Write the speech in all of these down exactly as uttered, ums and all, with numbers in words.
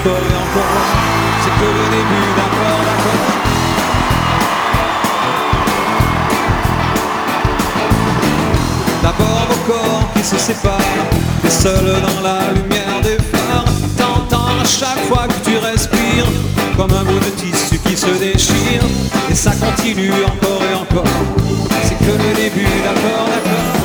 encore et encore. C'est que le début, d'accord, d'accord. D'abord vos corps qui se séparent, t'es seul dans la lumière des phares. T'entends à chaque fois que tu respires comme un bout de tissu qui se déchire. Et ça continue encore et encore. C'est que le début, d'accord, d'accord.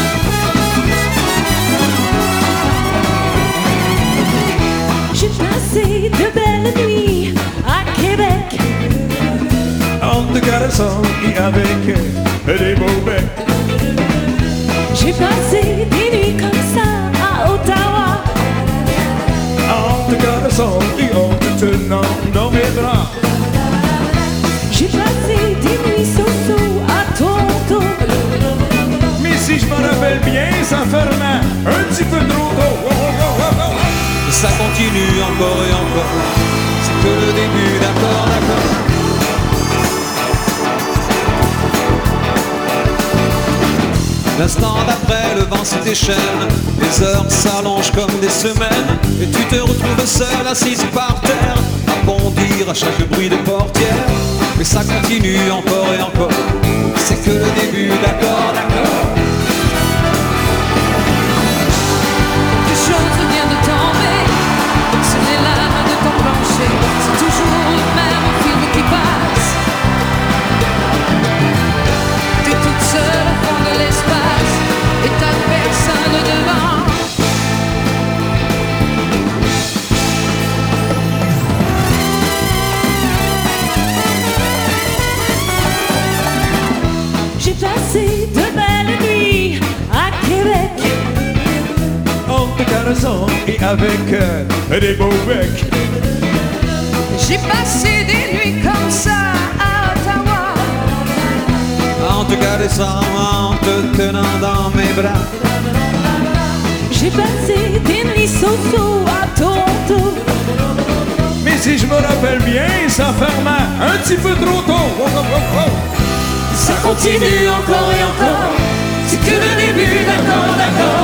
J'ai passé de belles nuits à Québec. Entre garçons et avec des beaux becs. J'ai passé des nuits comme ça à Ottawa. Entre garçons et en te tenant dans mes bras. J'ai passé des nuits so-so à Toronto. Mais si je me rappelle bien, ça fermait un petit peu trop tôt. Oh, oh, oh, oh, oh. Et ça continue encore et encore. C'est que le début, d'accord, d'accord. L'instant d'après, le vent se déchaîne, les heures s'allongent comme des semaines, et tu te retrouves seul, assise par terre, à bondir à chaque bruit de portière. Mais ça continue encore et encore, c'est que le début, d'accord, d'accord. Quelque chose vient de tomber sur les lames de ton plancher. C'est toujours le même film qui passe. T'es toute seule au fond de l'espace et t'as personne devant. J'ai passé de belles nuits à Québec. Entre garçons et avec euh, des beaux becs. J'ai passé des nuits comme ça à Ottawa. En te caressant, en te tenant dans mes bras. J'ai passé des nuits so-so à Toronto. Mais si je me rappelle bien, ça fermait un petit peu trop tôt. Oh, oh, oh, oh. Ça continue encore et encore. C'est que le début, d'accord, d'accord.